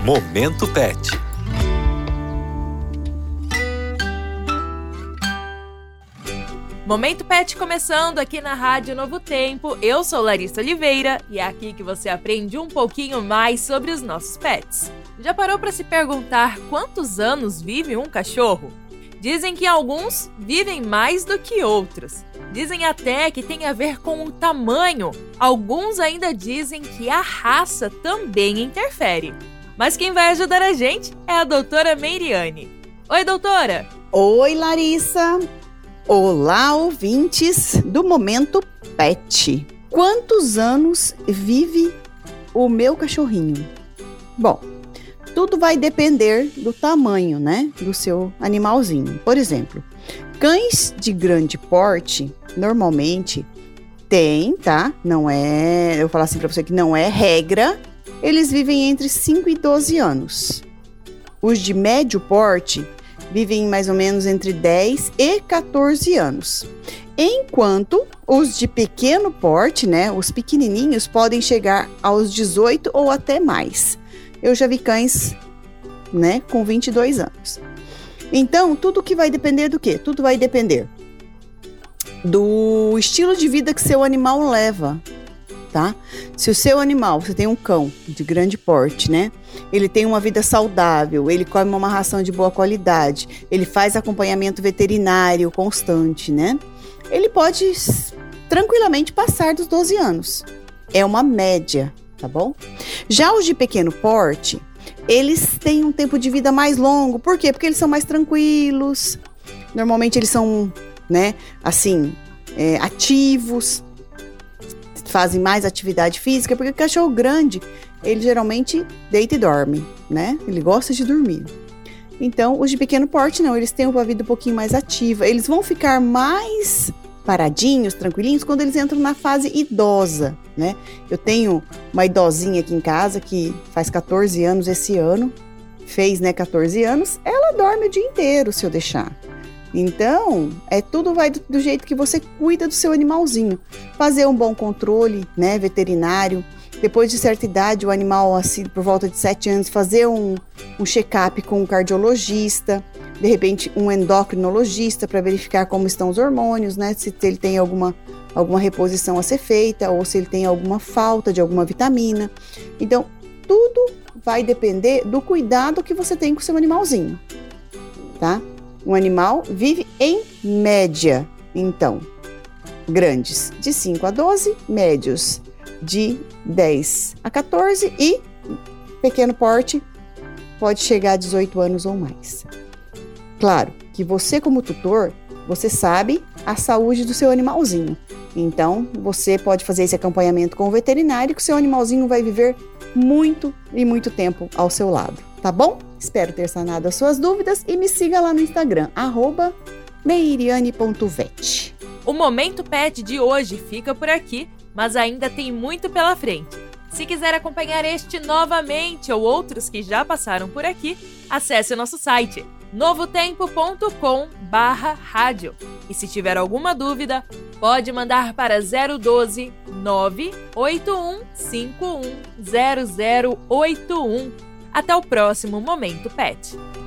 Momento Pet. Momento Pet começando aqui na Rádio Novo Tempo. Eu sou Larissa Oliveira e é aqui que você aprende um pouquinho mais sobre os nossos pets. Já parou para se perguntar quantos anos vive um cachorro? Dizem que alguns vivem mais do que outros. Dizem até que tem a ver com o tamanho. Alguns ainda dizem que a raça também interfere. Mas quem vai ajudar a gente é a doutora Meiriane. Oi, doutora! Oi, Larissa! Olá, ouvintes do Momento Pet. Quantos anos vive o meu cachorrinho? Bom, tudo vai depender do tamanho, né, do seu animalzinho. Por exemplo, cães de grande porte, normalmente, tem, tá? Não é, eu vou falar assim pra você que não é regra, eles vivem entre 5 e 12 anos. Os de médio porte vivem mais ou menos entre 10 e 14 anos. Enquanto os de pequeno porte, né, os pequenininhos, podem chegar aos 18 ou até mais. Eu já vi cães, né, com 22 anos. Então, tudo que vai depender do quê? Tudo vai depender do estilo de vida que seu animal leva, tá? Se o seu animal, você tem um cão de grande porte, né? Ele tem uma vida saudável, ele come uma ração de boa qualidade, ele faz acompanhamento veterinário constante, né? Ele pode tranquilamente passar dos 12 anos. É uma média, tá bom? Já os de pequeno porte, eles têm um tempo de vida mais longo. Por quê? Porque eles são mais tranquilos. Normalmente eles são, né, assim, ativos, fazem mais atividade física, porque o cachorro grande, ele geralmente deita e dorme, né? Ele gosta de dormir. Então, os de pequeno porte não, eles têm uma vida um pouquinho mais ativa. Eles vão ficar mais paradinhos, tranquilinhos, quando eles entram na fase idosa, né? Eu tenho uma idosinha aqui em casa que faz 14 anos esse ano, fez, né, 14 anos, ela dorme o dia inteiro se eu deixar. Então, tudo vai do jeito que você cuida do seu animalzinho. Fazer um bom controle, né, veterinário. Depois de certa idade, o animal, assim, por volta de 7 anos, fazer um check-up com um cardiologista, de repente um endocrinologista para verificar como estão os hormônios, né, se ele tem alguma reposição a ser feita ou se ele tem alguma falta de alguma vitamina. Então, tudo vai depender do cuidado que você tem com o seu animalzinho, tá? Um animal vive em média, então, grandes de 5 a 12, médios de 10 a 14 e pequeno porte pode chegar a 18 anos ou mais. Claro que você, como tutor, você sabe a saúde do seu animalzinho. Então, você pode fazer esse acompanhamento com o veterinário que o seu animalzinho vai viver muito e muito tempo ao seu lado, tá bom? Espero ter sanado as suas dúvidas e me siga lá no Instagram, @meiriane.vet. O Momento Pet de hoje fica por aqui, mas ainda tem muito pela frente. Se quiser acompanhar este novamente ou outros que já passaram por aqui, acesse o nosso site novotempo.com/rádio. E se tiver alguma dúvida, pode mandar para 012 981510081. Até o próximo Momento Pet.